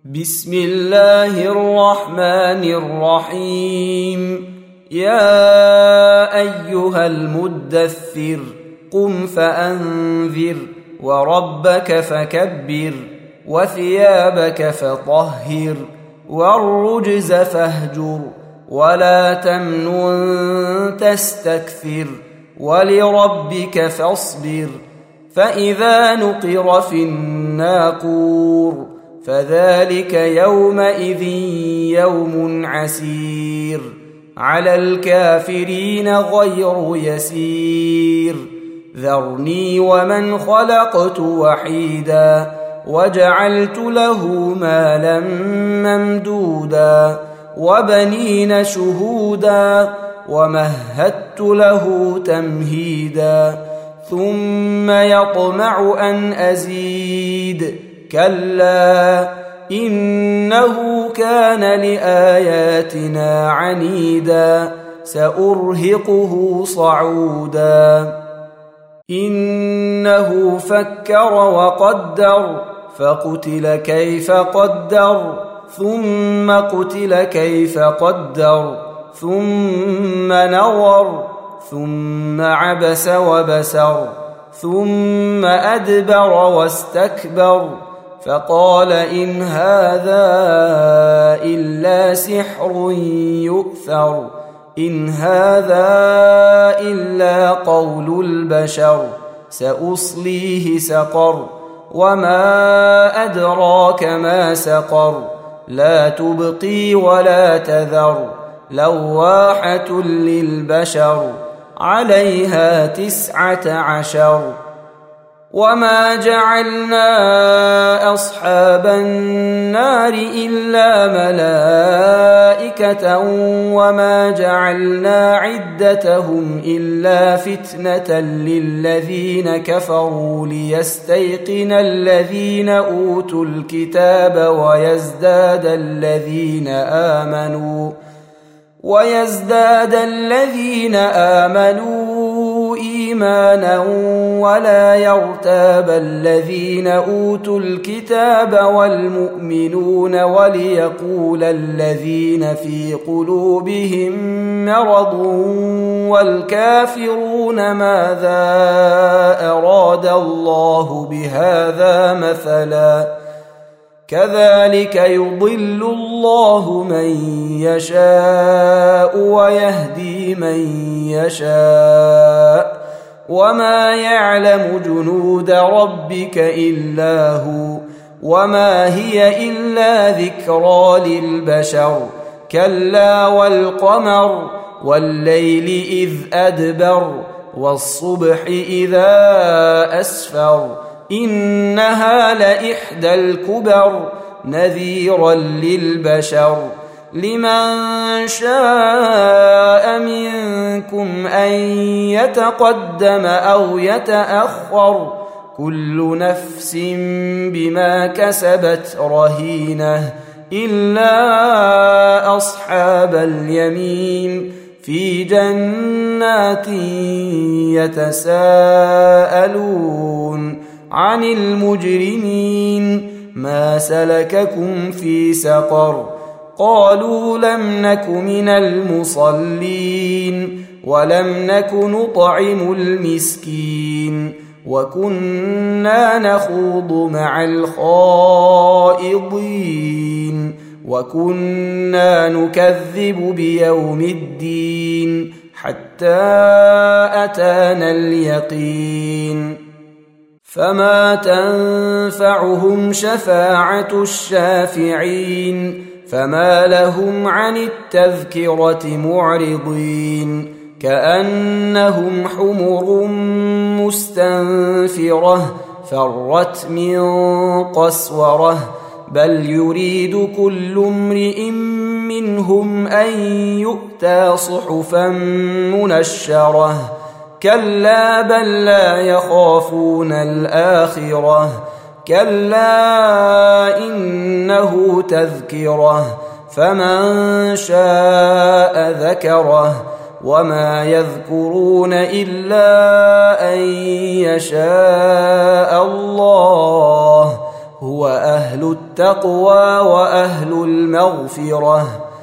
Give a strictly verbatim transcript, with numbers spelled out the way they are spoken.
بسم الله الرحمن الرحيم. يا أيها المدثر قم فأنذر وربك فكبر وثيابك فطهر والرجز فاهجر ولا تمنن تستكثر ولربك فاصبر. فإذا نقر في الناقور فذلك يومئذ يوم عسير على الكافرين غير يسير. ذرني ومن خلقت وحيدا وجعلت له مالا ممدودا وبنين شهودا ومهدت له تمهيدا ثم يطمع أن أزيد كلا إنه كان لآياتنا عنيدا سأرهقه صعودا. إنه فكر وقدر فقتل كيف قدر ثم قتل كيف قدر ثم نظر ثم عبس وبسر ثم أدبر واستكبر فقال إن هذا إلا سحر يؤثر إن هذا إلا قول البشر سأصليه سقر وما أدراك ما سقر لا تبقي ولا تذر لواحة للبشر عليها تسعة عشر. وما جعلنا أصحاب النار إلا ملائكة وما جعلنا عدتهم إلا فتنة للذين كفروا ليستيقن الذين أوتوا الكتاب ويزداد الذين آمنوا ويزداد الذين آمنوا إيمانا ولا يرتاب الذين أوتوا الكتاب والمؤمنون وليقول الذين في قلوبهم مرض والكافرون ماذا أراد الله بهذا مثلا كذلك يضل الله من يشاء ويهدي من يشاء وما يعلم جنود ربك إلا هو وما هي إلا ذكرى للبشر. كلا والقمر والليل إذ أدبر والصبح إذا أسفر إنها لإحدى الكبر نذيرا للبشر. لمن شاء منكم أن يتقدم أو يتأخر كل نفس بما كسبت رهينة إلا أصحاب اليمين في جنات يتساءلون عن المجرمين ما سلككم في سقر قالوا لم نك من المصلين ولم نك نطعم المسكين وكنا نخوض مع الخائضين وكنا نكذب بيوم الدين حتى أتانا اليقين فما تنفعهم شفاعة الشافعين فما لهم عن التذكرة معرضين كأنهم حمر مستنفرة فرت من قسورة بل يريد كل امرئ منهم أن يؤتى صحفا منشرة كلا بل لا يخافون الآخرة كلا إنه تذكرة فمن شاء ذكره وما يذكرون إلا أن يشاء الله هو أهل التقوى وأهل المغفرة.